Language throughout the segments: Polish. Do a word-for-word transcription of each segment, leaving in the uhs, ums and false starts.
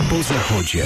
Po zachodzie.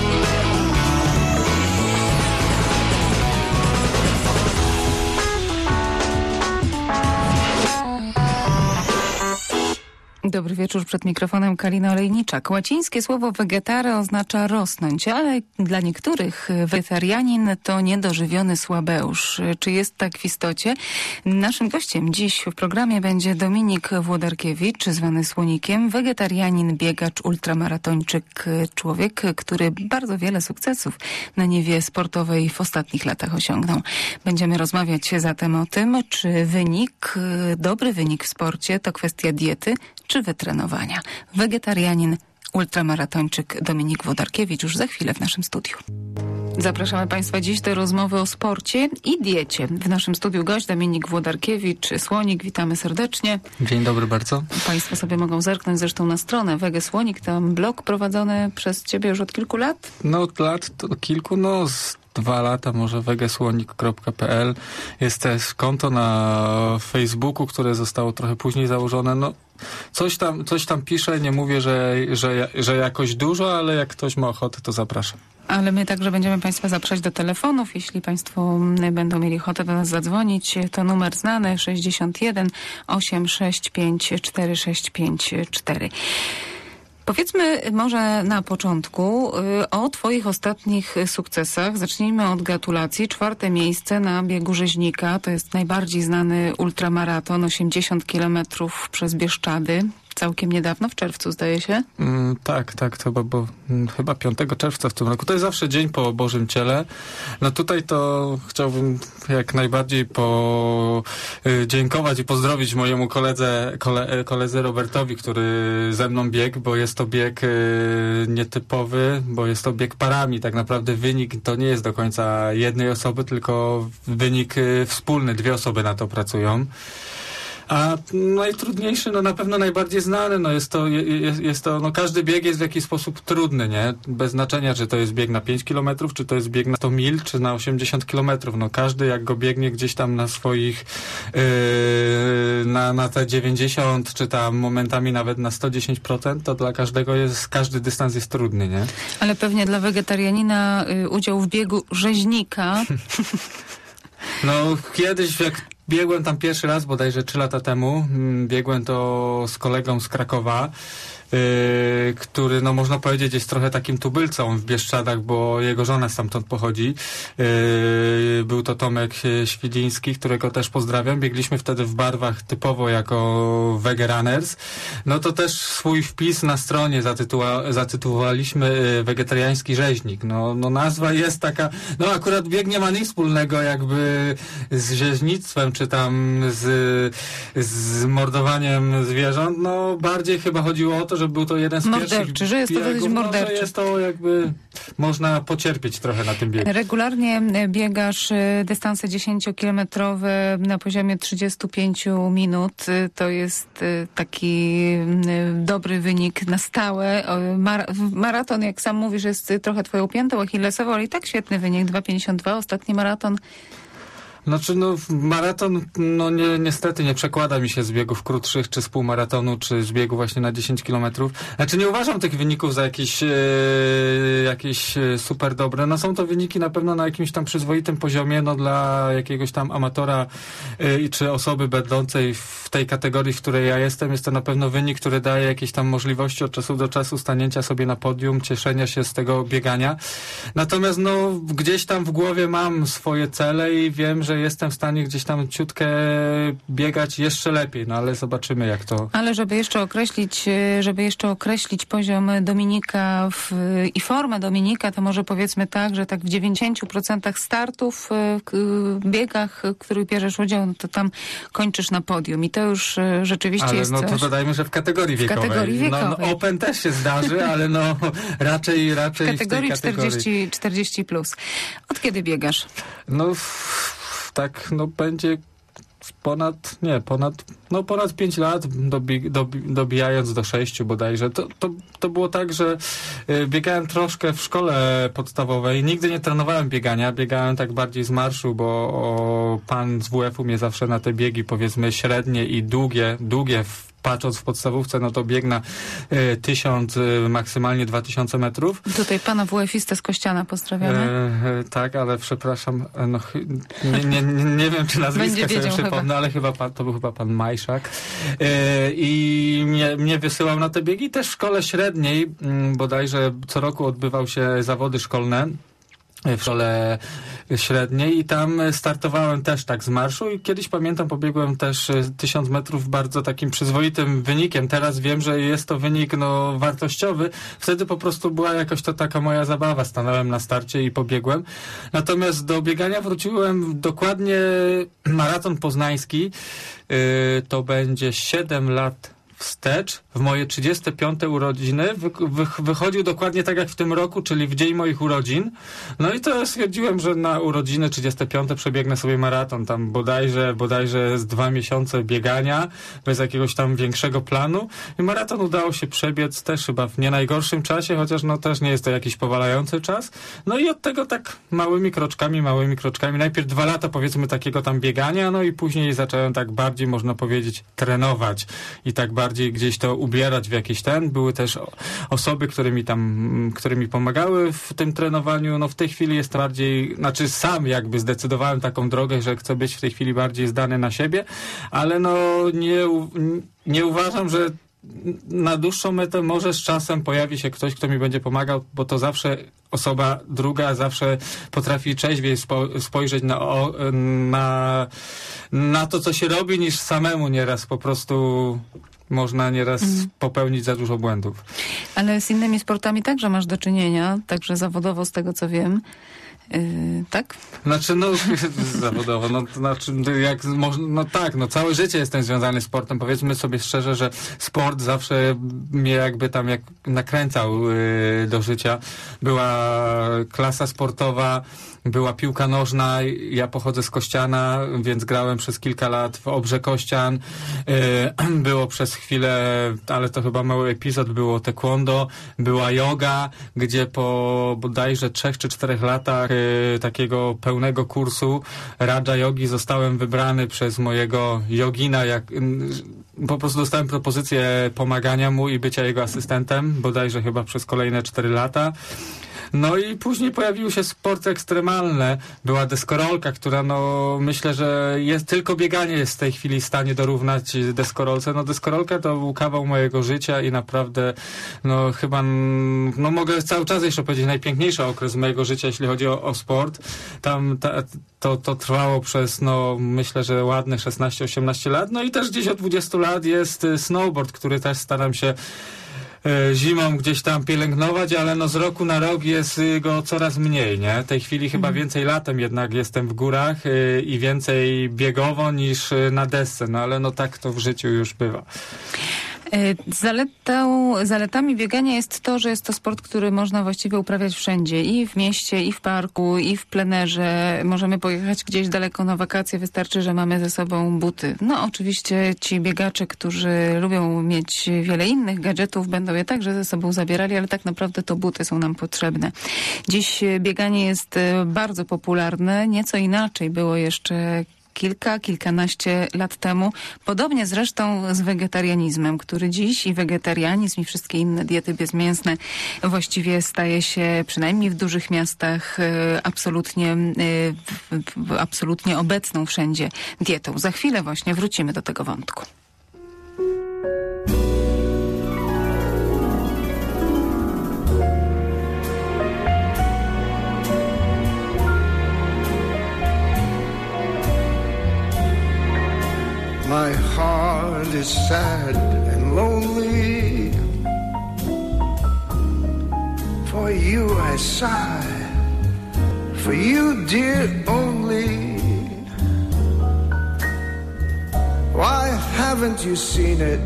Dobry wieczór, przed mikrofonem Kalina Olejniczak. Łacińskie słowo wegetare oznacza rosnąć, ale dla niektórych wegetarianin to niedożywiony słabeusz. Czy jest tak w istocie? Naszym gościem dziś w programie będzie Dominik Włodarkiewicz, zwany Słonikiem, wegetarianin, biegacz, ultramaratończyk, człowiek, który bardzo wiele sukcesów na niwie sportowej w ostatnich latach osiągnął. Będziemy rozmawiać zatem o tym, czy wynik, dobry wynik w sporcie to kwestia diety, czy wytrenowania. Wegetarianin, ultramaratończyk Dominik Włodarkiewicz już za chwilę w naszym studiu. Zapraszamy Państwa dziś do rozmowy o sporcie i diecie. W naszym studiu gość Dominik Włodarkiewicz, Słonik. Witamy serdecznie. Dzień dobry bardzo. Państwo sobie mogą zerknąć zresztą na stronę Wege Słonik. Tam blog prowadzony przez Ciebie już od kilku lat? No od lat to kilku, no z dwa lata może wegesłonik kropka pe el. Jest też konto na Facebooku, które zostało trochę później założone. No coś tam, coś tam piszę, nie mówię, że, że, że jakoś dużo, ale jak ktoś ma ochotę, to zapraszam. Ale my także będziemy Państwa zapraszać do telefonów. Jeśli Państwo będą mieli ochotę do nas zadzwonić, to numer znany sześćdziesiąt jeden osiemset sześćdziesiąt pięć czterysta sześćdziesiąt pięć cztery. Powiedzmy może na początku y, o Twoich ostatnich sukcesach. Zacznijmy od gratulacji. Czwarte miejsce na biegu Rzeźnika. To jest najbardziej znany ultramaraton, osiemdziesiąt kilometrów przez Bieszczady. Całkiem niedawno, w czerwcu zdaje się? Mm, tak, tak, to chyba, bo, mm, chyba piątego czerwca w tym roku. To jest zawsze dzień po Bożym Ciele. No tutaj to chciałbym jak najbardziej podziękować y, i pozdrowić mojemu koledze, kole, koledze Robertowi, który ze mną biegł, bo jest to bieg y, nietypowy, bo jest to bieg parami. Tak naprawdę wynik to nie jest do końca jednej osoby, tylko wynik y, wspólny. Dwie osoby na to pracują. A najtrudniejszy, no na pewno najbardziej znany, no jest to, jest, jest to, no każdy bieg jest w jakiś sposób trudny, nie? Bez znaczenia, czy to jest bieg na pięć kilometrów, czy to jest bieg na sto mil, czy na osiemdziesiąt kilometrów. No każdy jak go biegnie gdzieś tam na swoich, yy, na, na te dziewięćdziesiąt, czy tam momentami nawet na sto dziesięć procent, to dla każdego jest, każdy dystans jest trudny, nie? Ale pewnie dla wegetarianina y, udział w biegu Rzeźnika. No kiedyś jak biegłem tam pierwszy raz, bodajże trzy lata temu. Biegłem to z kolegą z Krakowa, yy, który, no można powiedzieć, jest trochę takim tubylcą w Bieszczadach, bo jego żona stamtąd pochodzi. Yy, był to Tomek Świdziński, którego też pozdrawiam. Biegliśmy wtedy w barwach typowo jako Wege Runners. No to też swój wpis na stronie zatytuła, zatytułowaliśmy Wegetariański Rzeźnik. No, no nazwa jest taka, no akurat bieg nie ma nic wspólnego jakby z rzeźnictwem, czy tam z, z mordowaniem zwierząt. No bardziej chyba chodziło o to, że był to jeden z morderczy, pierwszych że jest to dosyć morderczy. No, że jest to jakby, można pocierpieć trochę na tym biegu. Regularnie biegasz dystanse dziesięciokilometrowe na poziomie trzydzieści pięć minut. To jest taki dobry wynik na stałe. Mar- maraton, jak sam mówisz, jest trochę twoją piętą achillesową, ale i tak świetny wynik, dwa pięćdziesiąt dwa. Ostatni maraton. Znaczy, no, maraton, no nie, niestety nie przekłada mi się z biegów krótszych, czy z półmaratonu, czy z biegu właśnie na dziesięć kilometrów. Znaczy, nie uważam tych wyników za jakieś, e, jakieś super dobre. No są to wyniki na pewno na jakimś tam przyzwoitym poziomie, no dla jakiegoś tam amatora, e, czy osoby będącej w tej kategorii, w której ja jestem, jest to na pewno wynik, który daje jakieś tam możliwości od czasu do czasu stanięcia sobie na podium, cieszenia się z tego biegania. Natomiast, no, gdzieś tam w głowie mam swoje cele i wiem, że jestem w stanie gdzieś tam ciutkę biegać jeszcze lepiej, no ale zobaczymy jak to... Ale żeby jeszcze określić, żeby jeszcze określić poziom Dominika w, i formę Dominika, to może powiedzmy tak, że tak w dziewięćdziesięciu procentach startów w biegach, w których bierzesz udział, no to tam kończysz na podium i to już rzeczywiście ale jest no coś... to dodajmy, że w kategorii wiekowej. W kategorii wiekowej. No, no Open też się zdarzy, ale no raczej, raczej w kategorii, w tej kategorii czterdzieści, czterdzieści plus. Od kiedy biegasz? No tak, no będzie ponad, nie, ponad, no ponad pięć lat, dobi, dobi, dobijając do sześciu bodajże. To, to, to było tak, że y, biegałem troszkę w szkole podstawowej. Nigdy nie trenowałem biegania, biegałem tak bardziej z marszu, bo o, pan z W F-u mnie zawsze na te biegi, powiedzmy, średnie i długie, długie w patrząc w podstawówce, no to bieg na y, tysiąc, y, maksymalnie dwa tysiące metrów. Tutaj pana W F-istę z Kościana pozdrawiamy. E, tak, ale przepraszam, no, nie, nie, nie, nie wiem, czy nazwiska sobie przypomnę, chyba. ale chyba pan, to był chyba pan Majszak. E, I mnie, mnie wysyłał na te biegi też w szkole średniej, m, bodajże co roku odbywał się zawody szkolne w szkole średniej i tam startowałem też tak z marszu i kiedyś pamiętam pobiegłem też tysiąc metrów bardzo takim przyzwoitym wynikiem. Teraz wiem, że jest to wynik no wartościowy. Wtedy po prostu była jakoś to taka moja zabawa. Stanąłem na starcie i pobiegłem. Natomiast do biegania wróciłem dokładnie maraton poznański. Yy, to będzie siedem lat wstecz, w moje trzydzieste piąte urodziny, wy, wy, wychodził dokładnie tak jak w tym roku, czyli w dzień moich urodzin. No i to stwierdziłem, że na urodziny trzydzieste piąte przebiegnę sobie maraton, tam bodajże, bodajże z dwa miesiące biegania, bez jakiegoś tam większego planu. I maraton udało się przebiec też chyba w nie najgorszym czasie, chociaż no też nie jest to jakiś powalający czas. No i od tego tak małymi kroczkami, małymi kroczkami. Najpierw dwa lata powiedzmy takiego tam biegania, no i później zacząłem tak bardziej, można powiedzieć, trenować i tak bardziej bardziej gdzieś to ubierać w jakiś ten. Były też osoby, które mi tam, które mi pomagały w tym trenowaniu. No w tej chwili jest bardziej, znaczy sam jakby zdecydowałem taką drogę, że chcę być w tej chwili bardziej zdany na siebie, ale no nie, nie uważam, że na dłuższą metę może z czasem pojawi się ktoś, kto mi będzie pomagał, bo to zawsze osoba druga zawsze potrafi trzeźwiej spo, spojrzeć na, o, na, na to, co się robi, niż samemu nieraz po prostu można nieraz mm. popełnić za dużo błędów. Ale z innymi sportami także masz do czynienia, także zawodowo z tego, co wiem. Yy, tak? Znaczy, no, zawodowo, no, to znaczy, jak, no tak, no, całe życie jestem związany z sportem. Powiedzmy sobie szczerze, że sport zawsze mnie jakby tam jak nakręcał yy, do życia. Była klasa sportowa, była piłka nożna, ja pochodzę z Kościana, więc grałem przez kilka lat w Obrze Kościan. Yy, było przez chwilę, ale to chyba mały epizod, było taekwondo, była joga, gdzie po bodajże trzech czy czterech latach yy, takiego pełnego kursu Raja Yogi zostałem wybrany przez mojego jogina, jak yy, po prostu dostałem propozycję pomagania mu i bycia jego asystentem, bodajże chyba przez kolejne cztery lata. No i później pojawiły się sporty ekstremalne. Była deskorolka, która no myślę, że jest tylko bieganie jest w tej chwili w stanie dorównać deskorolce. No deskorolka to był kawał mojego życia i naprawdę no chyba no mogę cały czas jeszcze powiedzieć najpiękniejszy okres mojego życia, jeśli chodzi o, o sport. Tam ta, to, to trwało przez no myślę, że ładne szesnaście osiemnaście lat. No i też gdzieś od dwudziestu lat jest snowboard, który też staram się zimą gdzieś tam pielęgnować, ale no z roku na rok jest go coraz mniej, nie? W tej chwili chyba więcej latem jednak jestem w górach i więcej biegowo niż na desce, no ale no tak to w życiu już bywa. Zaletą, zaletami biegania jest to, że jest to sport, który można właściwie uprawiać wszędzie. I w mieście, i w parku, i w plenerze. Możemy pojechać gdzieś daleko na wakacje. Wystarczy, że mamy ze sobą buty. No oczywiście ci biegacze, którzy lubią mieć wiele innych gadżetów, będą je także ze sobą zabierali, ale tak naprawdę to buty są nam potrzebne. Dziś bieganie jest bardzo popularne. Nieco inaczej było jeszcze kilka, kilkanaście lat temu. Podobnie zresztą z wegetarianizmem, który dziś i wegetarianizm i wszystkie inne diety bezmięsne właściwie staje się przynajmniej w dużych miastach absolutnie, absolutnie obecną wszędzie dietą. Za chwilę właśnie wrócimy do tego wątku. My heart is sad and lonely. For you I sigh, for you dear only. Why haven't you seen it?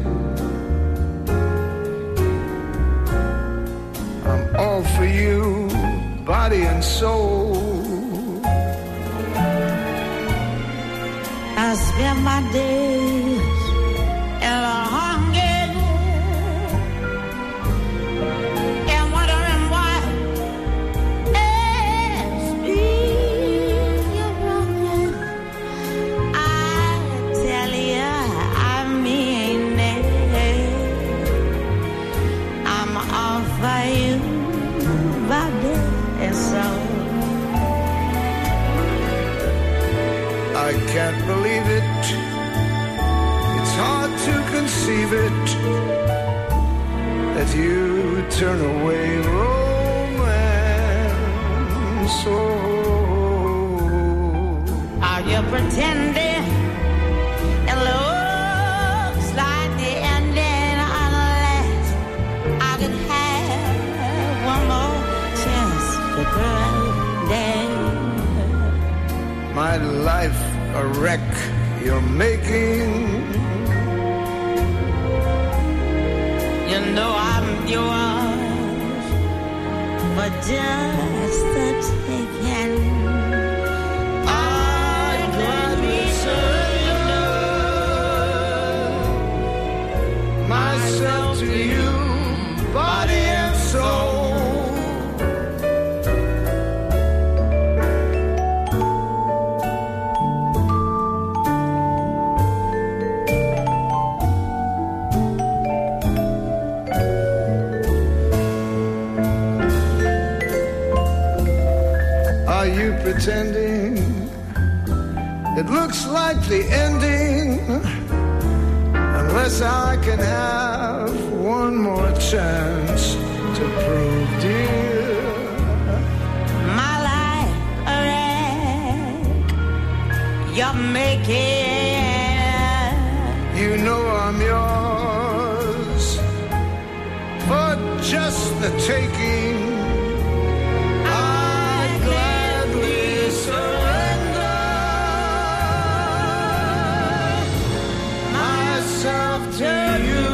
I'm all for you, body and soul. I spend my days in a hunger and wondering why it's me you're wrong. I tell you, I mean it. I can't believe it. It's hard to conceive it that you turn away romance. Oh, are you pretending? It looks like the ending unless I can have one more chance to pretend. my life a wreck you're making. You know I'm yours for just the taking. I'd gladly surrender myself to you, body and soul. Are you pretending? It looks like the ending, unless I can have one more chance to prove, dear, My life a wreck you're making. you know I'm yours for just the taking. I'd gladly surrender myself to you,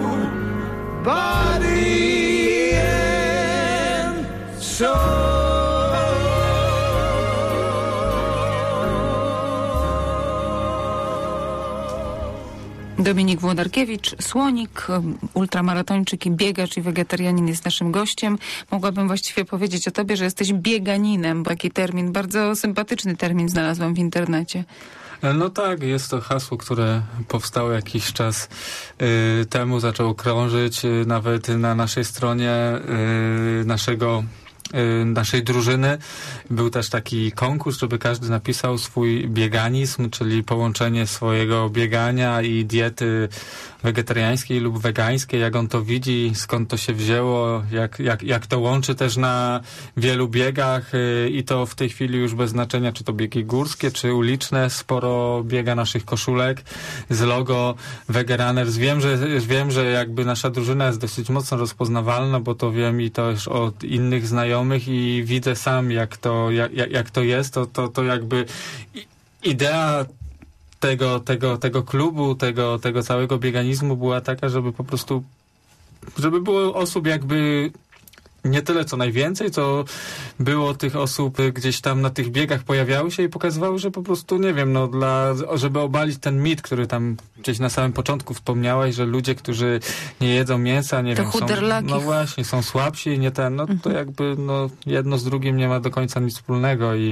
body and soul. Dominik Włodarkiewicz, Słonik, ultramaratończyk i biegacz i wegetarianin jest naszym gościem. Mogłabym właściwie powiedzieć o tobie, że jesteś bieganinem, bo taki termin, bardzo sympatyczny termin znalazłam w internecie. No tak, jest to hasło, które powstało jakiś czas y, temu, zaczęło krążyć y, nawet na naszej stronie y, naszego y, naszej drużyny. Był też taki konkurs, żeby każdy napisał swój bieganizm, czyli połączenie swojego biegania i diety wegetariańskiej lub wegańskiej, jak on to widzi, skąd to się wzięło, jak, jak, jak to łączy też na wielu biegach yy, i to w tej chwili już bez znaczenia, czy to biegi górskie, czy uliczne, sporo biega naszych koszulek z logo Vegarunners. Wiem, że wiem, że jakby nasza drużyna jest dosyć mocno rozpoznawalna, bo to wiem i to już od innych znajomych i widzę sam, jak to, jak, jak to jest, to, to, to jakby idea tego, tego, tego klubu, tego, tego całego bieganizmu była taka, żeby po prostu, żeby było osób jakby nie tyle co najwięcej, co było tych osób gdzieś tam na tych biegach pojawiały się i pokazywały, że po prostu, nie wiem, no dla, żeby obalić ten mit, który tam gdzieś na samym początku wspomniałaś, że ludzie, którzy nie jedzą mięsa, nie To wiem, są, chuderlaki. no właśnie, są słabsi, nie ten, no to Mhm. jakby, no jedno z drugim nie ma do końca nic wspólnego i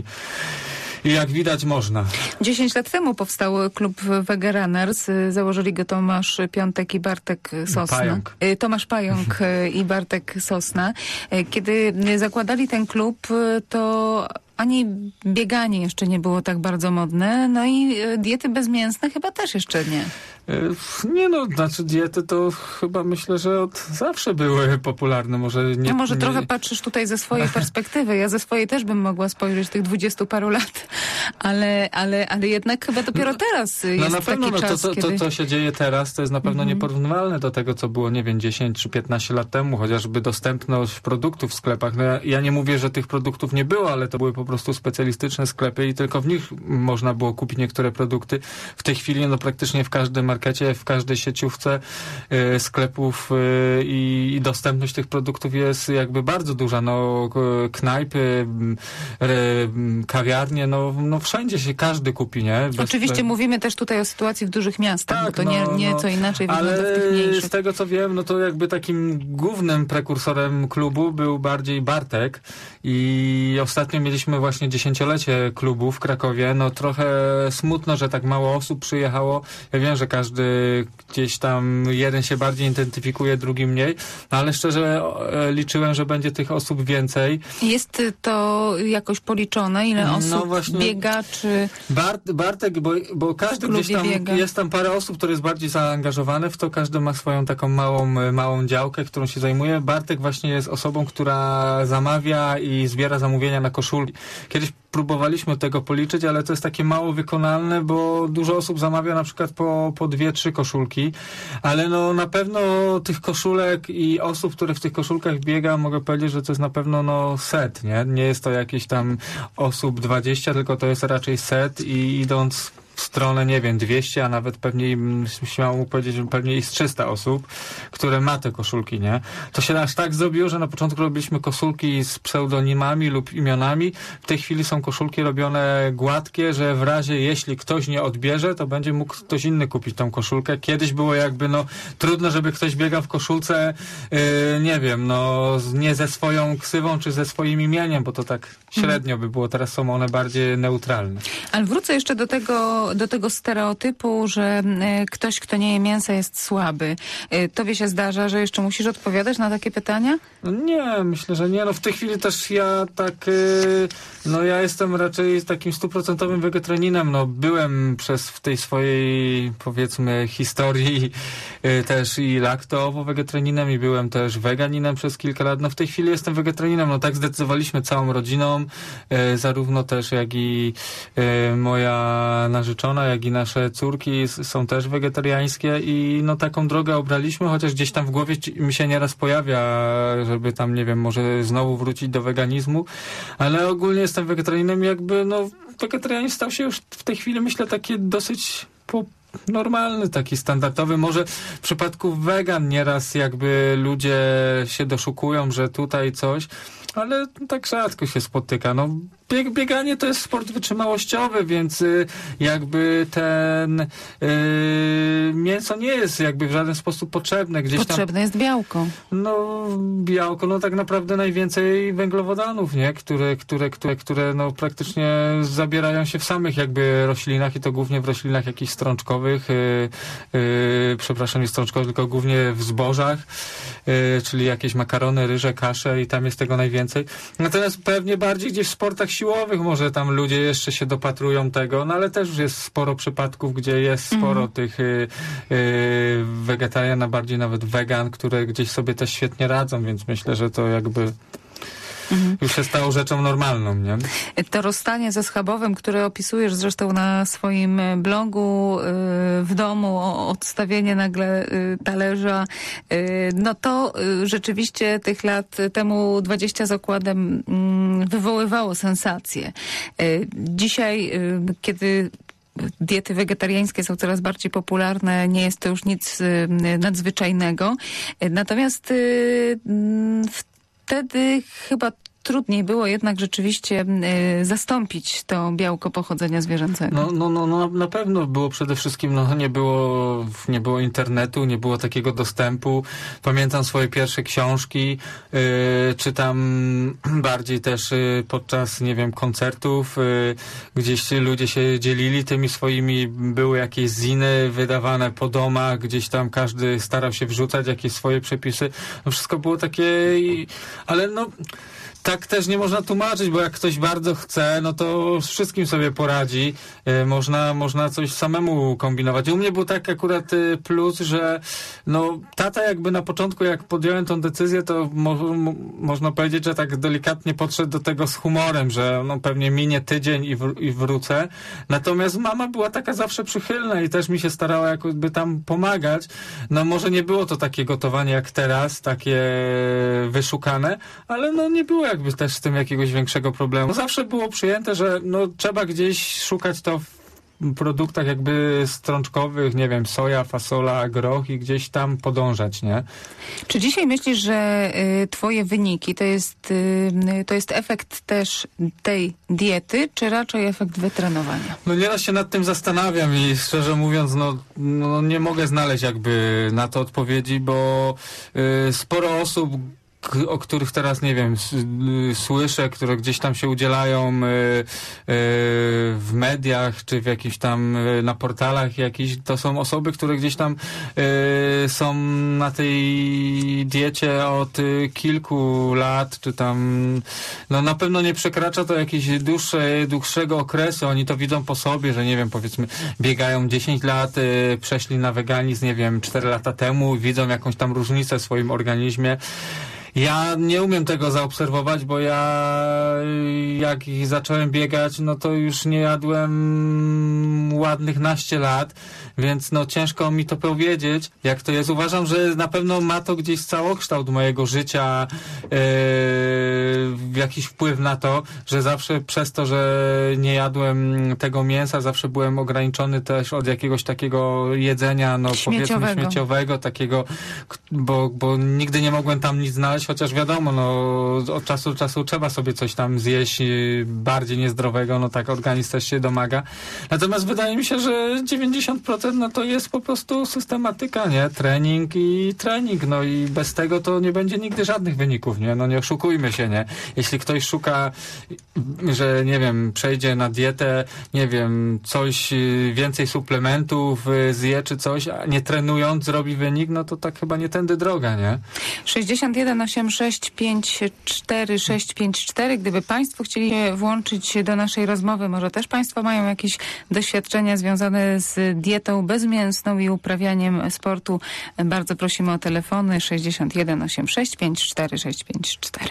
I jak widać można. Dziesięć lat temu powstał klub Vegarunners. Założyli go Tomasz Piątek i Bartek Sosna. Pająk. Y, Tomasz Pająk y, i Bartek Sosna. Y, Kiedy zakładali ten klub, y, to ani bieganie jeszcze nie było tak bardzo modne, no i y, diety bezmięsne chyba też jeszcze nie. Y, Nie no, znaczy diety to chyba myślę, że od zawsze były popularne. Może nie... No może nie... trochę patrzysz tutaj ze swojej perspektywy. Ja ze swojej też bym mogła spojrzeć tych dwudziestu paru lat, ale, ale, ale jednak chyba dopiero teraz No jest na pewno taki no, czas, to, to, kiedy... to, co się dzieje teraz, to jest na pewno Mhm. nieporównywalne do tego, co było, nie wiem, dziesięć czy piętnaście lat temu, chociażby dostępność produktów w sklepach. No ja, ja nie mówię, że tych produktów nie było, ale to były po prostu specjalistyczne sklepy i tylko w nich można było kupić niektóre produkty. W tej chwili no praktycznie w każdym markecie, w każdej sieciówce y, sklepów y, i, i dostępność tych produktów jest jakby bardzo duża. No k- knajpy, y, y, kawiarnie, no, no wszędzie się każdy kupi, nie? Bez- Oczywiście mówimy też tutaj o sytuacji w dużych miastach, bo to no, nie, nie no, co inaczej wygląda ale w tych mniejszych. z tego co wiem, no to jakby takim głównym prekursorem klubu był bardziej Bartek i ostatnio mieliśmy obchodzimy właśnie dziesięciolecie klubu w Krakowie. No trochę smutno, że tak mało osób przyjechało. Ja wiem, że każdy gdzieś tam, jeden się bardziej identyfikuje, drugi mniej, no ale szczerze liczyłem, że będzie tych osób więcej. Jest to jakoś policzone, ile osób no właśnie, biega, czy... Bart, Bartek, bo, bo każdy gdzieś tam, biega. Jest tam parę osób, które jest bardziej zaangażowane w to, każdy ma swoją taką małą, małą działkę, którą się zajmuje. Bartek właśnie jest osobą, która zamawia i zbiera zamówienia na koszulki. Kiedyś próbowaliśmy tego policzyć, ale to jest takie mało wykonalne, bo dużo osób zamawia na przykład po, po dwie, trzy koszulki, ale no na pewno tych koszulek i osób, które w tych koszulkach biega, mogę powiedzieć, że to jest na pewno no set, nie? Nie jest to jakieś tam osób dwadzieścia, tylko to jest raczej set i idąc w stronę, nie wiem, dwieście, a nawet pewnie, śmiało mógł powiedzieć, że pewnie jest trzysta osób, które ma te koszulki, nie? To się aż tak zrobiło, że na początku robiliśmy koszulki z pseudonimami lub imionami. W tej chwili są koszulki robione gładkie, że w razie, jeśli ktoś nie odbierze, to będzie mógł ktoś inny kupić tą koszulkę. Kiedyś było jakby, no, trudno, żeby ktoś biegał w koszulce, yy, nie wiem, no, nie ze swoją ksywą, czy ze swoim imieniem, bo to tak średnio by było. Teraz są one bardziej neutralne. Ale wrócę jeszcze do tego do tego stereotypu, że y, ktoś, kto nie je mięsa, jest słaby. Y, tobie się zdarza, że jeszcze musisz odpowiadać na takie pytania? No nie, myślę, że nie. No w tej chwili też ja tak, y, no ja jestem raczej takim stuprocentowym wegetarianinem. No byłem przez w tej swojej, powiedzmy, historii y, też i lakto-wegetarianinem i byłem też weganinem przez kilka lat. No w tej chwili jestem wegetarianinem. No tak zdecydowaliśmy całą rodziną, y, zarówno też jak i y, moja narzeczona, jak i nasze córki są też wegetariańskie i no taką drogę obraliśmy, chociaż gdzieś tam w głowie mi się nieraz pojawia, żeby tam, nie wiem, może znowu wrócić do weganizmu, ale ogólnie jestem wegetarianinem i jakby, no, wegetarianizm stał się już w tej chwili, myślę, taki dosyć po normalny, taki standardowy. Może w przypadku wegan nieraz jakby ludzie się doszukują, że tutaj coś, ale tak rzadko się spotyka. No, bieg, bieganie to jest sport wytrzymałościowy, więc y, jakby ten y, mięso nie jest jakby w żaden sposób potrzebne. Gdzieś Potrzebne tam, jest białko. No, białko, no tak naprawdę najwięcej węglowodanów, nie? Które, które, które, które no praktycznie zabierają się w samych jakby roślinach i to głównie w roślinach jakichś strączkowych, y, y, przepraszam, nie strączkowych, tylko głównie w zbożach, y, czyli jakieś makarony, ryże, kasze i tam jest tego najwięcej. Natomiast pewnie bardziej gdzieś w sportach siłowych może tam ludzie jeszcze się dopatrują tego, no ale też już jest sporo przypadków, gdzie jest sporo mm. tych y, y, wegetarian, a bardziej nawet wegan, które gdzieś sobie też świetnie radzą, więc myślę, że to jakby Mhm. już się stało rzeczą normalną, nie? To rozstanie ze schabowym, które opisujesz zresztą na swoim blogu, w domu, odstawienie nagle talerza, no to rzeczywiście tych lat temu dwadzieścia z okładem wywoływało sensację. Dzisiaj, kiedy diety wegetariańskie są coraz bardziej popularne, nie jest to już nic nadzwyczajnego. Natomiast wtedy chyba trudniej było jednak rzeczywiście y, zastąpić to białko pochodzenia zwierzęcego. No, no, no, no na pewno było przede wszystkim, no nie było, nie było internetu, nie było takiego dostępu. Pamiętam swoje pierwsze książki, y, czytam bardziej też y, podczas, nie wiem, koncertów, y, gdzieś ludzie się dzielili tymi swoimi, były jakieś ziny wydawane po domach, gdzieś tam każdy starał się wrzucać jakieś swoje przepisy. No wszystko było takie, ale no tak też nie można tłumaczyć, bo jak ktoś bardzo chce, no to z wszystkim sobie poradzi. Yy, można, można coś samemu kombinować. U mnie był tak akurat y, plus, że no tata jakby na początku, jak podjąłem tą decyzję, to mo mo można powiedzieć, że tak delikatnie podszedł do tego z humorem, że no pewnie minie tydzień i, wr i wrócę. Natomiast mama była taka zawsze przychylna i też mi się starała jakby tam pomagać. No może nie było to takie gotowanie jak teraz, takie wyszukane, ale no nie było jakby też z tym jakiegoś większego problemu. Zawsze było przyjęte, że no trzeba gdzieś szukać to w produktach jakby strączkowych, nie wiem, soja, fasola, groch i gdzieś tam podążać, nie? Czy dzisiaj myślisz, że y, twoje wyniki to jest, y, to jest efekt też tej diety, czy raczej efekt wytrenowania? No nieraz się nad tym zastanawiam i szczerze mówiąc, no, no nie mogę znaleźć jakby na to odpowiedzi, bo y, sporo osób o których teraz, nie wiem, s- y, słyszę, które gdzieś tam się udzielają y, y, w mediach, czy w jakichś tam, y, na portalach jakichś, to są osoby, które gdzieś tam y, są na tej diecie od y, kilku lat, czy tam, no na pewno nie przekracza to jakiegoś dłuższe, dłuższego okresu, oni to widzą po sobie, że nie wiem, powiedzmy, biegają dziesięć lat, y, przeszli na weganizm, nie wiem, cztery lata temu, widzą jakąś tam różnicę w swoim organizmie. Ja nie umiem tego zaobserwować, bo ja jak zacząłem biegać, no to już nie jadłem ładnych naście lat, więc no ciężko mi to powiedzieć, jak to jest. Uważam, że na pewno ma to gdzieś całokształt mojego życia yy, jakiś wpływ na to, że zawsze przez to, że nie jadłem tego mięsa, zawsze byłem ograniczony też od jakiegoś takiego jedzenia, no Śmieciowego. powiedzmy śmieciowego, takiego, k- bo, bo nigdy nie mogłem tam nic znaleźć, chociaż wiadomo, no od czasu do czasu trzeba sobie coś tam zjeść yy, bardziej niezdrowego, no tak organizm też się domaga. Natomiast wydaje mi się, że dziewięćdziesiąt procent no to jest po prostu systematyka, nie? Trening i trening, no i bez tego to nie będzie nigdy żadnych wyników, nie? No nie oszukujmy się, nie? Jeśli ktoś szuka, że nie wiem, przejdzie na dietę, nie wiem, coś, yy, więcej suplementów yy, zje czy coś, a nie trenując zrobi wynik, no to tak chyba nie tędy droga, nie? sześćdziesiąt jeden osiemdziesiąt sześć pięćdziesiąt cztery sześć pięć cztery. Gdyby Państwo chcieli się włączyć do naszej rozmowy, może też Państwo mają jakieś doświadczenia związane z dietą bezmięsną i uprawianiem sportu, bardzo prosimy o telefony sześćdziesiąt jeden osiemdziesiąt sześć pięćdziesiąt cztery sześć pięć cztery.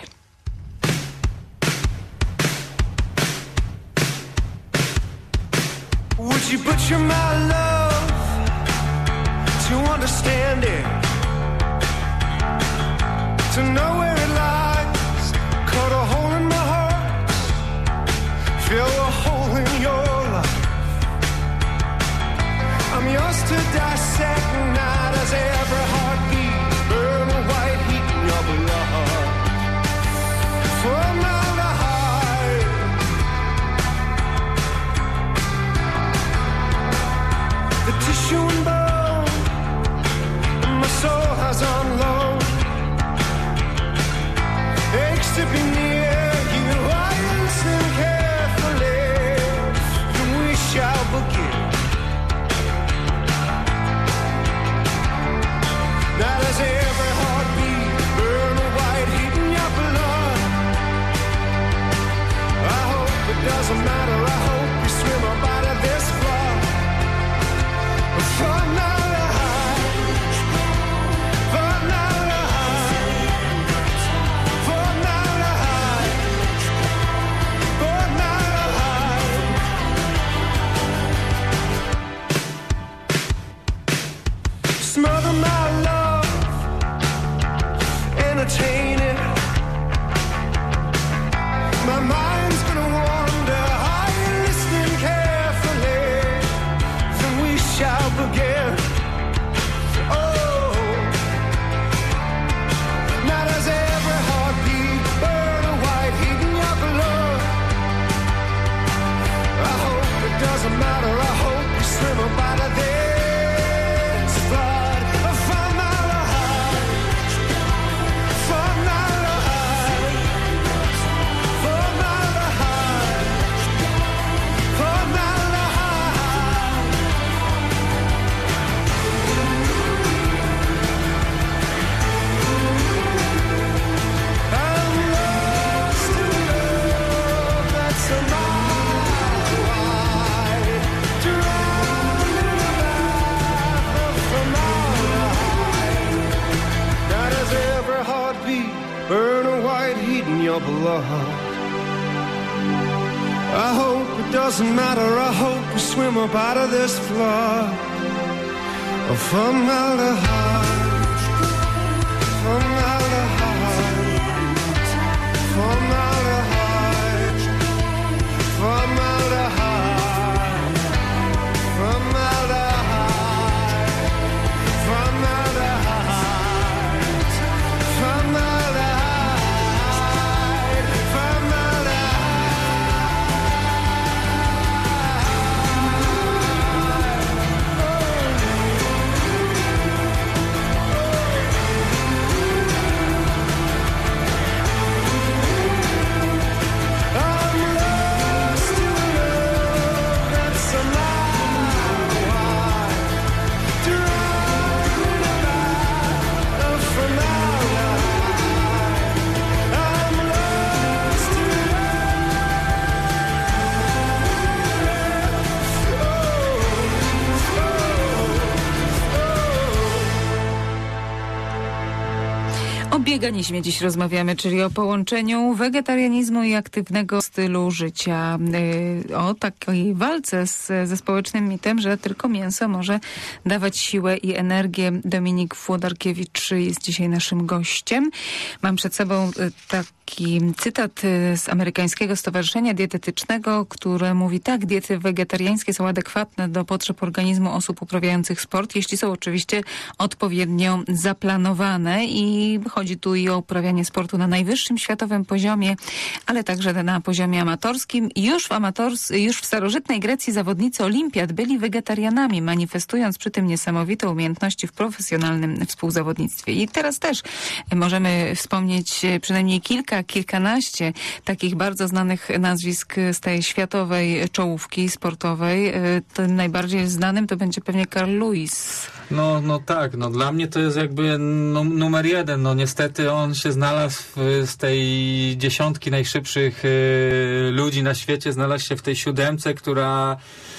Would you butcher my love to understand it? To know where it lies, cut a hole in my heart, fill a hole in your life. I'm yours to dissect, not as every heartbeat, burn a white heat in your blood. For now to hide, the tissue and bone, and my soul has on loan. Aches to be near you, I listen carefully, and we shall begin. Now does every heartbeat burn a white heat in your blood? I hope it doesn't matter, I hope you swim up out of this flood. For now to hide, for now to hide, for now to hide, for now to hide. Smother my love, entertain it. My mind's gonna wander, are you listening carefully? Then we shall begin. Oh, now does every heartbeat burn a white heat in your blood? I hope it doesn't matter, I hope you swim up out of this flood. For now to hide, for now to hide, for now to hide, for now to hide. I'm lost in love that's a mile wide, drowned in a bath of formaldehyde. Now does every heartbeat burn a white heat in your blood? I hope it doesn't matter, I hope we swim up out of this flood of formaldehyde, formaldehyde, formaldehyde, formaldehyde, formaldehyde, formaldehyde, formaldehyde, formaldehyde. bieganizmie dziś rozmawiamy, czyli o połączeniu wegetarianizmu i aktywnego stylu życia. Yy, o takiej walce z, ze społecznym mitem, że tylko mięso może dawać siłę i energię. Dominik Włodarkiewicz jest dzisiaj naszym gościem. Mam przed sobą taki cytat z amerykańskiego stowarzyszenia dietetycznego, które mówi tak: diety wegetariańskie są adekwatne do potrzeb organizmu osób uprawiających sport, jeśli są oczywiście odpowiednio zaplanowane, i chodzi tu i o uprawianie sportu na najwyższym światowym poziomie, ale także na poziomie amatorskim. Już w, amators już w starożytnej Grecji zawodnicy olimpiad byli wegetarianami, manifestując przy tym niesamowite umiejętności w profesjonalnym współzawodnictwie. I teraz też możemy wspomnieć przynajmniej kilka, kilkanaście takich bardzo znanych nazwisk z tej światowej czołówki sportowej. Tym najbardziej znanym to będzie pewnie Carl Lewis. No, no tak, no dla mnie to jest jakby no, numer jeden. No niestety on się znalazł w, z tej dziesiątki najszybszych y, ludzi na świecie, znalazł się w tej siódemce, która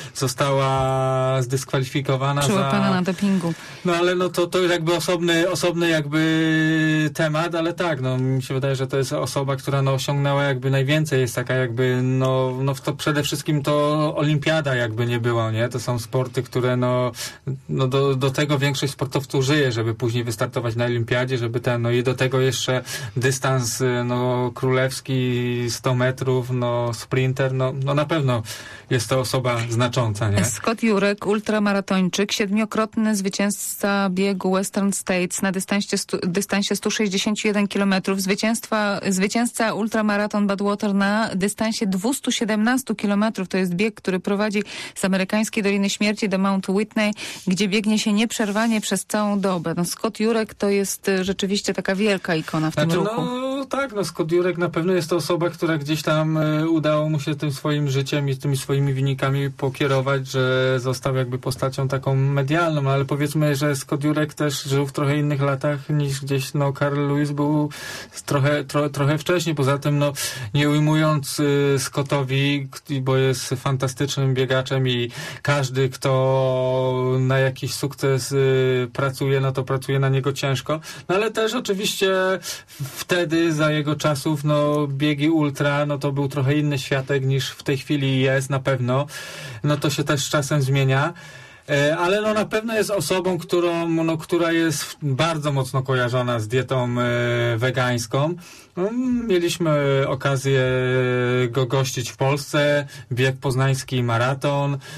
została zdyskwalifikowana. Przyłapana za... na dopingu. No ale no to, to jakby osobny, osobny jakby temat, ale tak, no mi się wydaje, że to jest osoba, która no osiągnęła jakby najwięcej, jest taka jakby, no, no to przede wszystkim to olimpiada jakby nie było, nie? To są sporty, które no, no do, do tego większość sportowców żyje, żeby później wystartować na olimpiadzie, żeby ten, no i do tego jeszcze dystans no królewski, sto metrów, no sprinter, no, no na pewno jest to osoba znacząca, nie? Scott Jurek, ultramaratończyk, siedmiokrotny zwycięzca biegu Western States na dystansie, stu, dystansie sto sześćdziesiąt jeden kilometrów, zwycięstwa, zwycięzca ultramaraton Badwater na dystansie dwieście siedemnaście kilometrów. To jest bieg, który prowadzi z amerykańskiej Doliny Śmierci do Mount Whitney, gdzie biegnie się nieprzerwanie przez całą dobę. No, Scott Jurek to jest rzeczywiście taka wielka ikona w znaczy, tym ruchu. No tak, no Scott Jurek na pewno jest to osoba, która gdzieś tam y, udało mu się tym swoim życiem i tymi swoimi wynikami pokierować, że został jakby postacią taką medialną, no, ale powiedzmy, że Scott Jurek też żył w trochę innych latach niż gdzieś, no Carl Lewis był trochę, tro, trochę wcześniej. Poza tym, no nie ujmując y, Scottowi, bo jest fantastycznym biegaczem i każdy, kto na jakiś sukces y, pracuje, no to pracuje na niego ciężko. No ale też oczywiście wtedy, za jego czasów, no biegi ultra, no to był trochę inny światek niż w tej chwili jest, na pewno. No to się też z czasem zmienia. Ale no na pewno jest osobą, którą, no, która jest bardzo mocno kojarzona z dietą e, wegańską. No, mieliśmy okazję go gościć w Polsce, bieg poznański maraton. E,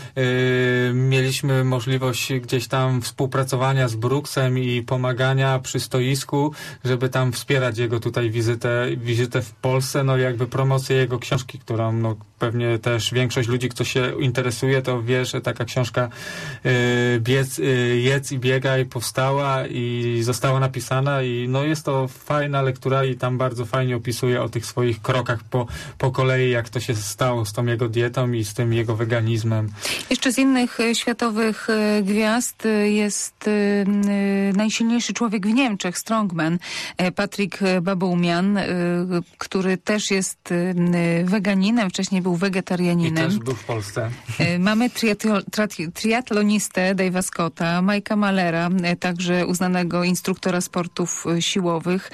mieliśmy możliwość gdzieś tam współpracowania z Brooksem i pomagania przy stoisku, żeby tam wspierać jego tutaj wizytę, wizytę w Polsce, no jakby promocję jego książki, którą no pewnie też większość ludzi, kto się interesuje, to wie, że taka książka y, biec, y, jedz i biegaj powstała i została napisana i no jest to fajna lektura i tam bardzo fajnie opisuje o tych swoich krokach po, po kolei, jak to się stało z tą jego dietą i z tym jego weganizmem. Jeszcze z innych y, światowych y, gwiazd y, jest y, y, najsilniejszy człowiek w Niemczech, strongman, y, Patryk Baboumian, y, który też jest y, weganinem, wcześniej był wegetarianinem. I też był w Polsce. Mamy triatlo, tri, triatlonistę Dave'a Scotta, Mike'a Mallera, także uznanego instruktora sportów siłowych.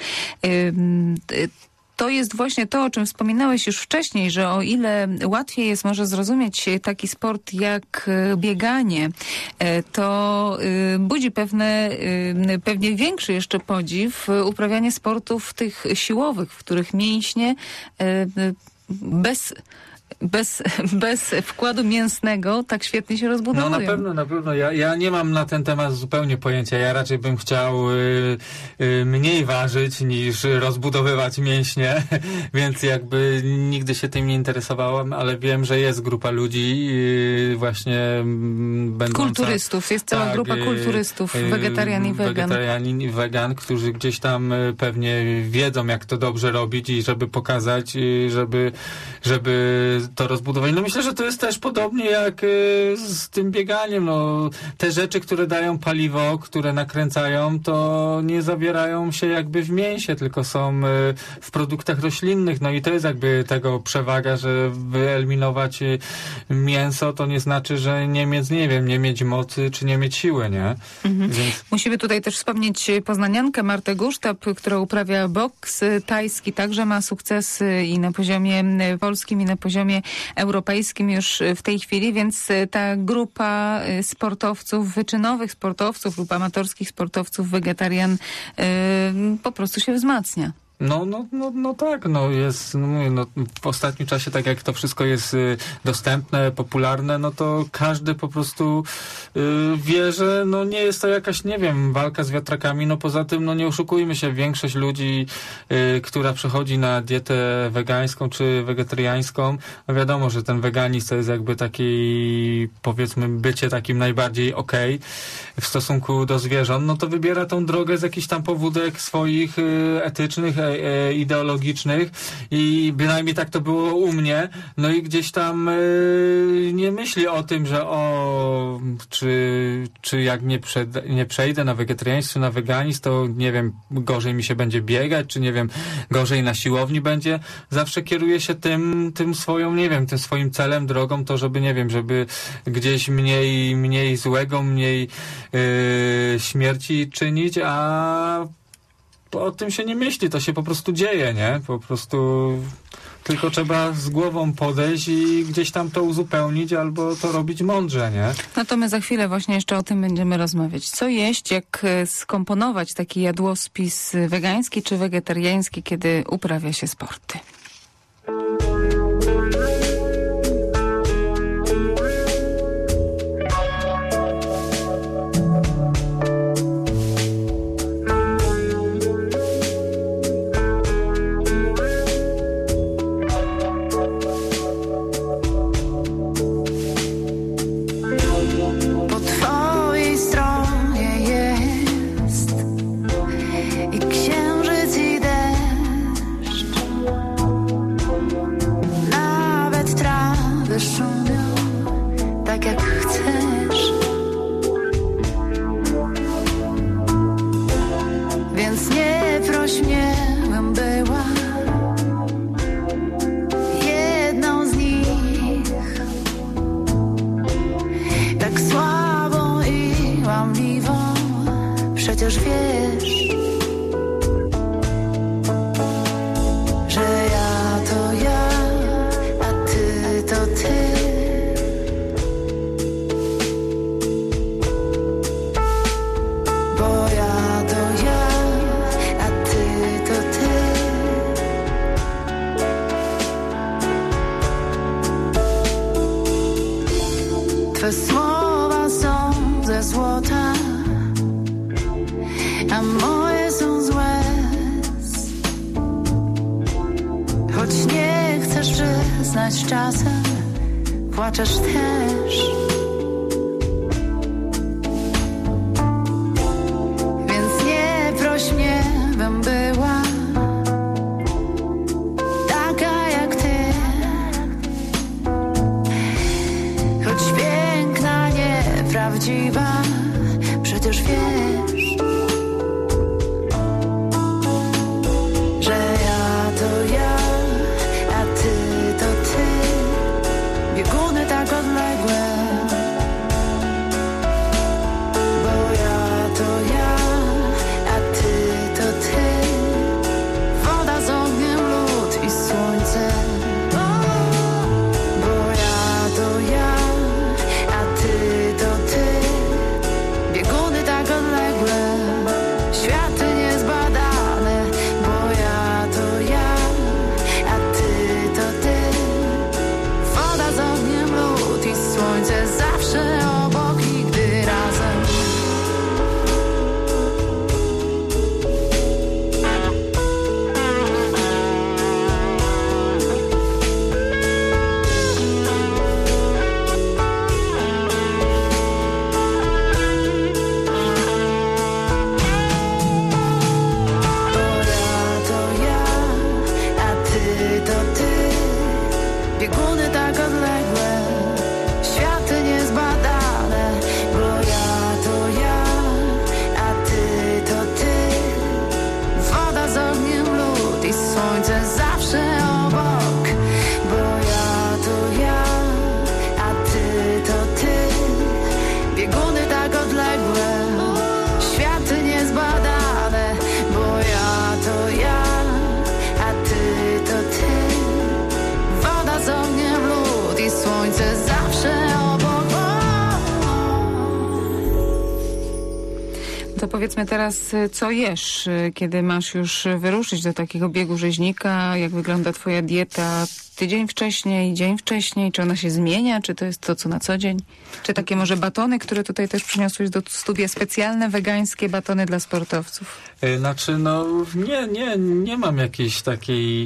To jest właśnie to, o czym wspominałeś już wcześniej, że o ile łatwiej jest może zrozumieć taki sport jak bieganie, to budzi pewne, pewnie większy jeszcze podziw uprawianie sportów tych siłowych, w których mięśnie bez Bez, bez wkładu mięsnego tak świetnie się rozbudowują. No na pewno, na pewno. Ja, ja nie mam na ten temat zupełnie pojęcia. Ja raczej bym chciał y, y, mniej ważyć niż rozbudowywać mięśnie, więc jakby nigdy się tym nie interesowałem, ale wiem, że jest grupa ludzi y, właśnie będąca... Kulturystów. Jest cała tak, grupa kulturystów, y, wegetarian i wegan. Wegetarianin i wegan, którzy gdzieś tam y, pewnie wiedzą, jak to dobrze robić i żeby pokazać, y, żeby, żeby to rozbudować. No myślę, że to jest też podobnie jak y, z tym bieganiem. No, te rzeczy, które dają paliwo, które nakręcają, to nie zawierają się jakby w mięsie, tylko są y, w produktach roślinnych. No i to jest jakby tego przewaga, że wyeliminować y, mięso, to nie znaczy, że nie mieć, nie wiem, nie mieć mocy, czy nie mieć siły, nie? Mhm. Więc... Musimy tutaj też wspomnieć poznaniankę Martę Gusztab, która uprawia boks tajski, także ma sukcesy i na poziomie polskim, i na poziomie europejskim już w tej chwili, więc ta grupa sportowców, wyczynowych sportowców lub amatorskich sportowców, wegetarian yy, po prostu się wzmacnia. No, no, no, no tak, no jest, no mówię, no w ostatnim czasie, tak jak to wszystko jest y, dostępne, popularne, no to każdy po prostu y, wie, że no nie jest to jakaś, nie wiem, walka z wiatrakami, no poza tym, no nie oszukujmy się, większość ludzi, y, która przechodzi na dietę wegańską czy wegetariańską, no wiadomo, że ten weganizm to jest jakby taki, powiedzmy, bycie takim najbardziej okej w stosunku do zwierząt, no to wybiera tą drogę z jakichś tam pobudek swoich y, etycznych, ideologicznych i bynajmniej tak to było u mnie, no i gdzieś tam yy, nie myśli o tym, że o, czy, czy jak nie, przed, nie przejdę na wegetarianizm czy na weganizm, to nie wiem, gorzej mi się będzie biegać, czy nie wiem, gorzej na siłowni będzie. Zawsze kieruje się tym, tym swoją, nie wiem, tym swoim celem, drogą, to żeby, nie wiem, żeby gdzieś mniej, mniej złego, mniej yy, śmierci czynić, a o tym się nie myśli, to się po prostu dzieje, nie? Po prostu tylko trzeba z głową podejść i gdzieś tam to uzupełnić albo to robić mądrze, nie? No to my za chwilę właśnie jeszcze o tym będziemy rozmawiać. Co jeść, jak skomponować taki jadłospis wegański czy wegetariański, kiedy uprawia się sporty? Przecież wiesz, że ja to ja, a ty to ty. Bo ja to ja, a ty to ty. Twe słowa są ze złota, a moje są z łez. Choć nie chcesz przyznać czasem, płaczesz też. Więc nie proś mnie, bym była taka jak ty. Choć piękna, nieprawdziwa, przecież wiesz, bieguny tak odległe. Bo ja to ja, a ty to ty. Woda z ogniem, lód i słońce. Bo ja to ja, a ty to ty. Bieguny tak odległe. bieguny tak odległe, światy niezbadane, bo ja to ja, a ty to ty. Woda z ogniem, lód i słońce zawsze obok. To powiedzmy teraz, co jesz, kiedy masz już wyruszyć do takiego biegu rzeźnika? Jak wygląda twoja dieta tydzień wcześniej, dzień wcześniej? Czy ona się zmienia? Czy to jest to, co na co dzień? Czy takie może batony, które tutaj też przyniosłeś do studia, specjalne wegańskie batony dla sportowców? Znaczy, no nie, nie, nie mam jakiejś takiej...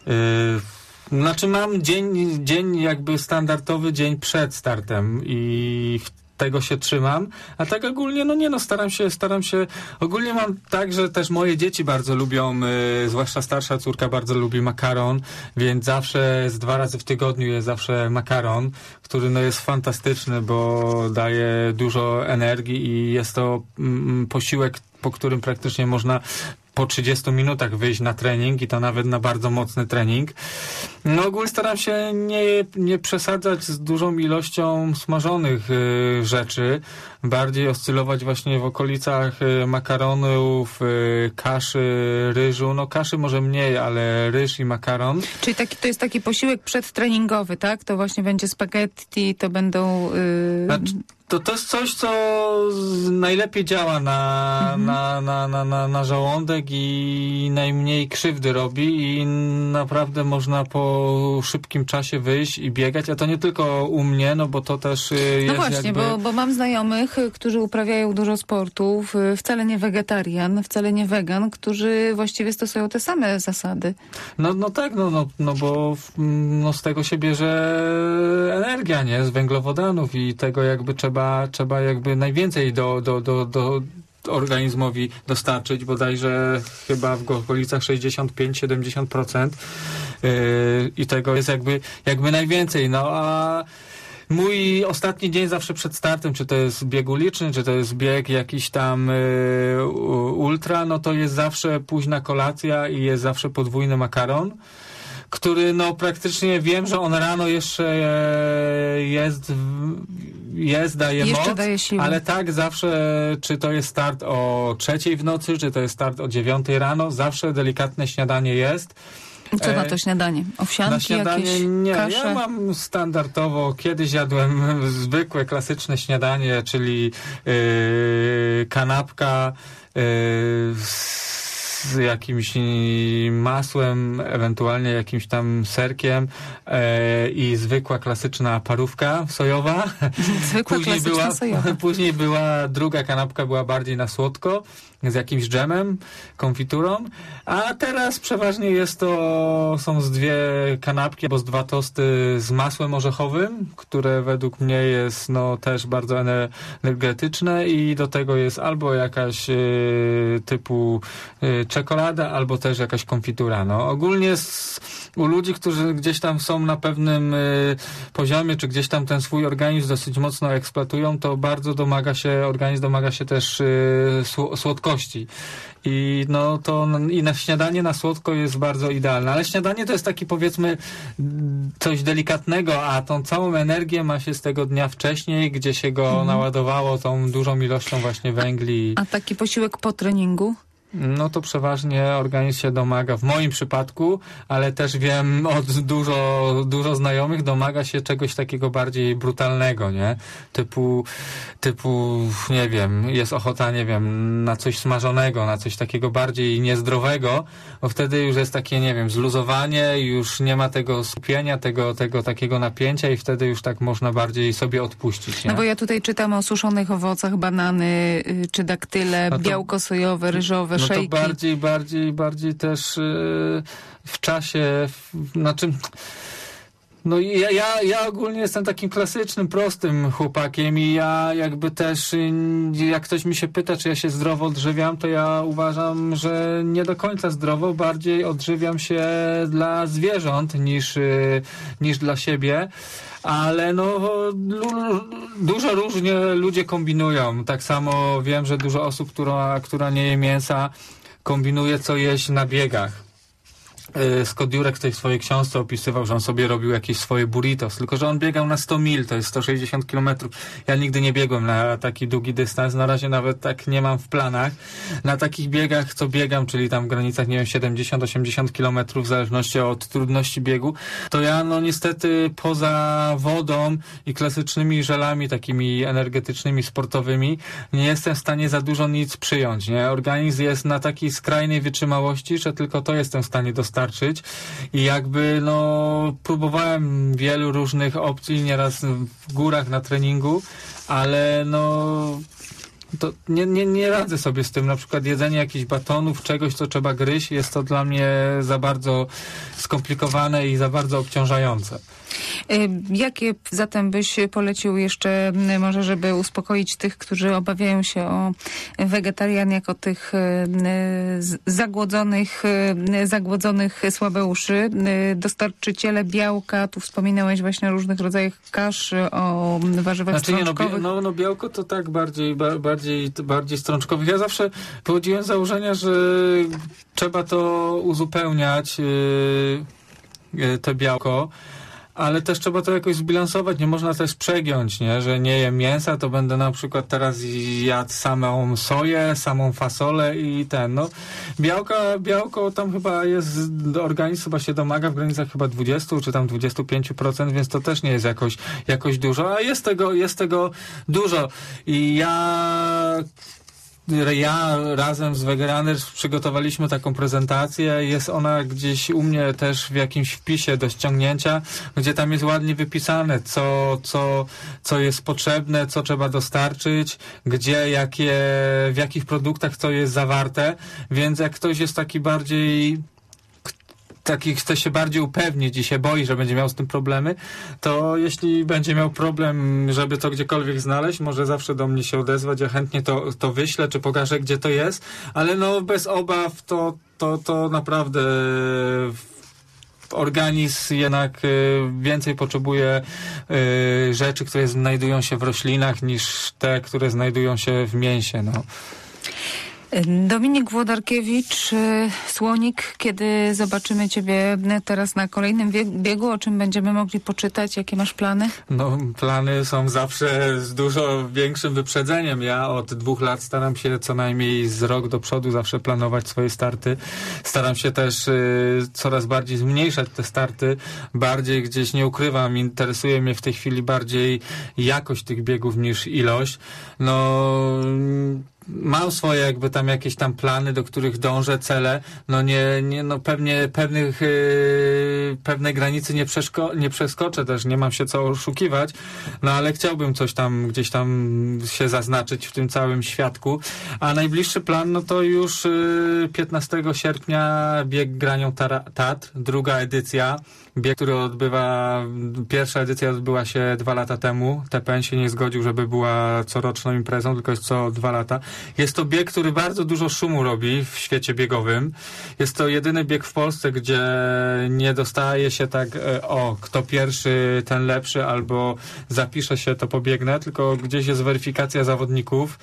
Yy... Znaczy mam dzień, dzień jakby standardowy dzień przed startem i w tego się trzymam, a tak ogólnie, no nie no, staram się, staram się, ogólnie mam tak, że też moje dzieci bardzo lubią, y, zwłaszcza starsza córka bardzo lubi makaron, więc zawsze z dwa razy w tygodniu jest zawsze makaron, który no jest fantastyczny, bo daje dużo energii i jest to mm, posiłek, po którym praktycznie można po trzydziestu minutach wyjść na trening i to nawet na bardzo mocny trening. No ogólnie staram się nie, nie przesadzać z dużą ilością smażonych y, rzeczy. Bardziej oscylować właśnie w okolicach y, makaronów, y, kaszy, ryżu. No kaszy może mniej, ale ryż i makaron. Czyli taki, to jest taki posiłek przedtreningowy, tak? To właśnie będzie spaghetti, to będą... Yy... Znaczy, To, to jest coś, co najlepiej działa na, mhm. na, na, na, na, na żołądek i najmniej krzywdy robi i naprawdę można po szybkim czasie wyjść i biegać, a to nie tylko u mnie, no bo to też jest No właśnie, jakby... bo, bo mam znajomych, którzy uprawiają dużo sportów, wcale nie wegetarian, wcale nie wegan, którzy właściwie stosują te same zasady. No, no tak, no, no, no bo no z tego się bierze energia, nie? Z węglowodanów i tego jakby trzeba Trzeba, trzeba jakby najwięcej do, do, do, do organizmowi dostarczyć, bodajże chyba w okolicach sześćdziesiąt pięć do siedemdziesięciu procent yy, i tego jest jakby, jakby najwięcej. No a mój ostatni dzień zawsze przed startem, czy to jest bieg uliczny, czy to jest bieg jakiś tam yy, ultra, no to jest zawsze późna kolacja i jest zawsze podwójny makaron, który no praktycznie wiem, że on rano jeszcze jest, jest daje jeszcze moc, daje siłę. Ale tak zawsze, czy to jest start o trzeciej w nocy, czy to jest start o dziewiątej rano, zawsze delikatne śniadanie jest. Co na to śniadanie? Owsianki na śniadanie, jakieś? Nie, kasze? Ja mam standardowo, kiedyś jadłem zwykłe, klasyczne śniadanie, czyli yy, kanapka yy, z jakimś masłem, ewentualnie jakimś tam serkiem e, i zwykła klasyczna parówka sojowa. Zwykła później klasyczna była, sojowa. Później była druga kanapka, była bardziej na słodko, z jakimś dżemem, konfiturą, a teraz przeważnie jest to, są z dwie kanapki, albo z dwa tosty z masłem orzechowym, które według mnie jest no też bardzo energetyczne i do tego jest albo jakaś y, typu y, czekolada, albo też jakaś konfitura. No, ogólnie z, u ludzi, którzy gdzieś tam są na pewnym y, poziomie, czy gdzieś tam ten swój organizm dosyć mocno eksploatują, to bardzo domaga się, organizm domaga się też y, słodkości. I no to i na śniadanie na słodko jest bardzo idealne. Ale śniadanie to jest taki, powiedzmy, coś delikatnego, a tą całą energię ma się z tego dnia wcześniej, gdzie się go mhm. naładowało tą dużą ilością właśnie węgli. A taki posiłek po treningu? No to przeważnie organizm się domaga, w moim przypadku, ale też wiem od dużo, dużo znajomych, domaga się czegoś takiego bardziej brutalnego, nie? Typu, typu, nie wiem, jest ochota, nie wiem, na coś smażonego, na coś takiego bardziej niezdrowego, bo wtedy już jest takie, nie wiem, zluzowanie, już nie ma tego skupienia, tego, tego takiego napięcia i wtedy już tak można bardziej sobie odpuścić, nie? No bo ja tutaj czytam o suszonych owocach, banany, czy daktyle, no to, białko sojowe, ryżowe, no szejki. To bardziej, bardziej, bardziej też yy, w czasie, w, znaczy... No ja, ja, ja ogólnie jestem takim klasycznym, prostym chłopakiem i ja jakby też, jak ktoś mi się pyta, czy ja się zdrowo odżywiam, to ja uważam, że nie do końca zdrowo, bardziej odżywiam się dla zwierząt niż, niż dla siebie. Ale no dużo różnie ludzie kombinują. Tak samo wiem, że dużo osób, która, która nie je mięsa, kombinuje co jeść na biegach. Scott Jurek w tej swojej książce opisywał, że on sobie robił jakieś swoje burritos, tylko że on biegał na sto mil, to jest sto sześćdziesiąt kilometrów. Ja nigdy nie biegłem na taki długi dystans, na razie nawet tak nie mam w planach. Na takich biegach, co biegam, czyli tam w granicach, nie wiem, siedemdziesiąt osiemdziesiąt kilometrów, w zależności od trudności biegu, to ja no niestety poza wodą i klasycznymi żelami takimi energetycznymi, sportowymi, nie jestem w stanie za dużo nic przyjąć, nie? Organizm jest na takiej skrajnej wytrzymałości, że tylko to jestem w stanie dostarczyć. I jakby no próbowałem wielu różnych opcji, nieraz w górach na treningu, ale no to nie, nie, nie radzę sobie z tym. Na przykład jedzenie jakichś batonów, czegoś, co trzeba gryźć, jest to dla mnie za bardzo skomplikowane i za bardzo obciążające. Jakie zatem byś polecił jeszcze, może żeby uspokoić tych, którzy obawiają się o wegetarian jako tych zagłodzonych, zagłodzonych słabeuszy, dostarczyciele białka, tu wspominałeś właśnie o różnych rodzajach kasz, o warzywach znaczy, strączkowych. Nie, no, no, no białko to tak bardziej, ba, bardziej, bardziej strączkowych. Ja zawsze pochodziłem z założenia, że trzeba to uzupełniać, yy, yy, to białko. Ale też trzeba to jakoś zbilansować, nie można też przegiąć, nie? Że nie jem mięsa, to będę na przykład teraz jadł samą soję, samą fasolę i ten, no. Białka, białko tam chyba jest, organizm chyba się domaga w granicach chyba dwadzieścia czy tam dwadzieścia pięć procent, więc to też nie jest jakoś, jakoś dużo, a jest tego, jest tego dużo. I ja... Ja razem z Vegarunners przygotowaliśmy taką prezentację. Jest ona gdzieś u mnie też w jakimś wpisie do ściągnięcia, gdzie tam jest ładnie wypisane, co, co, co jest potrzebne, co trzeba dostarczyć, gdzie, jakie, w jakich produktach co jest zawarte. Więc jak ktoś jest taki bardziej... taki chce się bardziej upewnić i się boi, że będzie miał z tym problemy, to jeśli będzie miał problem, żeby to gdziekolwiek znaleźć, może zawsze do mnie się odezwać, ja chętnie to, to wyślę, czy pokażę, gdzie to jest, ale no bez obaw to, to, to naprawdę organizm jednak więcej potrzebuje rzeczy, które znajdują się w roślinach, niż te, które znajdują się w mięsie, no. Dominik Włodarkiewicz, Słonik, kiedy zobaczymy Ciebie teraz na kolejnym biegu, o czym będziemy mogli poczytać? Jakie masz plany? No, plany są zawsze z dużo większym wyprzedzeniem. Ja od dwóch lat staram się co najmniej z rok do przodu zawsze planować swoje starty. Staram się też y, coraz bardziej zmniejszać te starty. Bardziej gdzieś, nie ukrywam, interesuje mnie w tej chwili bardziej jakość tych biegów niż ilość. No... Mam swoje jakby tam jakieś tam plany, do których dążę, cele, no nie, nie no pewnie pewnych, yy, pewnej granicy nie, przeszko- nie przeskoczę też, nie mam się co oszukiwać, no ale chciałbym coś tam gdzieś tam się zaznaczyć w tym całym świadku, a najbliższy plan, no to już yy, piętnastego sierpnia bieg Granią Tatr, druga edycja. Bieg, który odbywa, pierwsza edycja odbyła się dwa lata temu. T P N się nie zgodził, żeby była coroczną imprezą, tylko jest co dwa lata. Jest to bieg, który bardzo dużo szumu robi w świecie biegowym. Jest to jedyny bieg w Polsce, gdzie nie dostaje się tak, o, kto pierwszy, ten lepszy, albo zapiszę się, to pobiegnę, tylko gdzieś jest weryfikacja zawodników.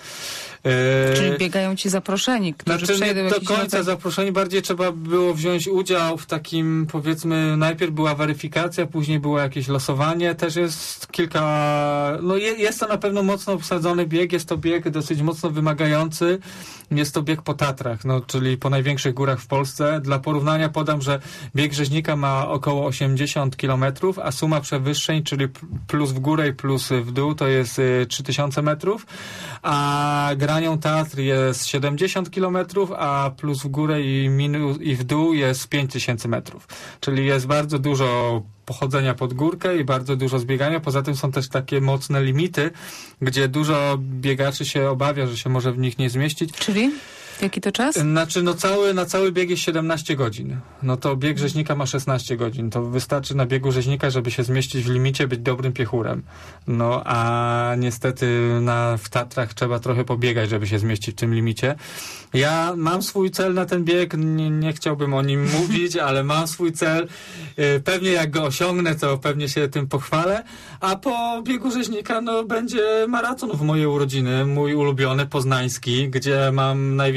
Czyli biegają ci zaproszeni, którzy znaczy, przejdą nie do jakiś końca rodzaj... zaproszeni, bardziej trzeba było wziąć udział w takim, powiedzmy, najpierw była weryfikacja, później było jakieś losowanie, też jest kilka, no je, jest to na pewno mocno obsadzony bieg, jest to bieg dosyć mocno wymagający, jest to bieg po Tatrach, no, czyli po największych górach w Polsce. Dla porównania podam, że bieg Rzeźnika ma około osiemdziesiąt kilometrów, a suma przewyższeń, czyli plus w górę i plus w dół, to jest trzy tysiące metrów, a Granią Tatr jest siedemdziesiąt kilometrów, a plus w górę i, minus, i w dół jest pięć tysięcy metrów. Czyli jest bardzo dużo pochodzenia pod górkę i bardzo dużo zbiegania. Poza tym są też takie mocne limity, gdzie dużo biegaczy się obawia, że się może w nich nie zmieścić. Czyli? Jaki to czas? Znaczy, no cały, na cały bieg jest siedemnaście godzin. No to bieg Rzeźnika ma szesnaście godzin. To wystarczy na biegu Rzeźnika, żeby się zmieścić w limicie, być dobrym piechurem. No a niestety na, w Tatrach trzeba trochę pobiegać, żeby się zmieścić w tym limicie. Ja mam swój cel na ten bieg, nie, nie chciałbym o nim mówić, ale mam swój cel. Pewnie jak go osiągnę, to pewnie się tym pochwalę. A po biegu Rzeźnika, no będzie maraton w mojej urodziny, mój ulubiony, poznański, gdzie mam największy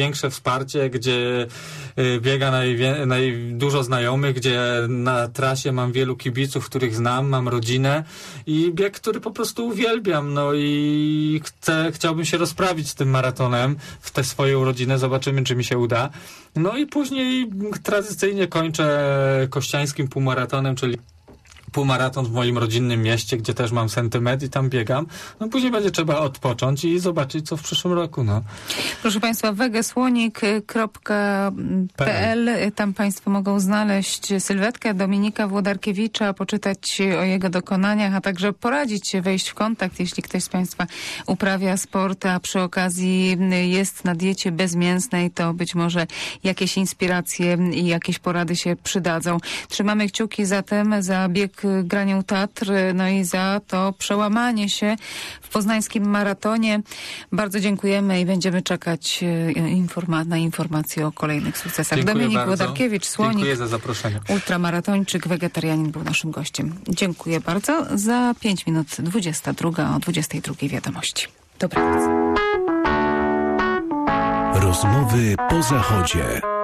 największe wsparcie, gdzie y, biega najwie, naj, dużo znajomych, gdzie na trasie mam wielu kibiców, których znam, mam rodzinę i bieg, który po prostu uwielbiam, no i chcę, chciałbym się rozprawić z tym maratonem w te swoje urodziny, zobaczymy, czy mi się uda. No i później tradycyjnie kończę kościańskim półmaratonem, czyli półmaraton w moim rodzinnym mieście, gdzie też mam sentymetr i tam biegam. No później będzie trzeba odpocząć i zobaczyć, co w przyszłym roku, no. Proszę Państwa, wegesłonik kropka p l. Tam Państwo mogą znaleźć sylwetkę Dominika Włodarkiewicza, poczytać o jego dokonaniach, a także poradzić się, wejść w kontakt, jeśli ktoś z Państwa uprawia sport, a przy okazji jest na diecie bezmięsnej, to być może jakieś inspiracje i jakieś porady się przydadzą. Trzymamy kciuki zatem za bieg Granią Tatr, no i za to przełamanie się w poznańskim maratonie. Bardzo dziękujemy i będziemy czekać informa- na informacje o kolejnych sukcesach. Dziękuję Dominik bardzo. Włodarkiewicz, Słonik, Dziękuję za zaproszenie. ultramaratończyk, wegetarianin był naszym gościem. Dziękuję bardzo. Za pięć minut dwudziesta druga, o dwudziestej drugiej wiadomości. Dobranoc. Rozmowy po zachodzie.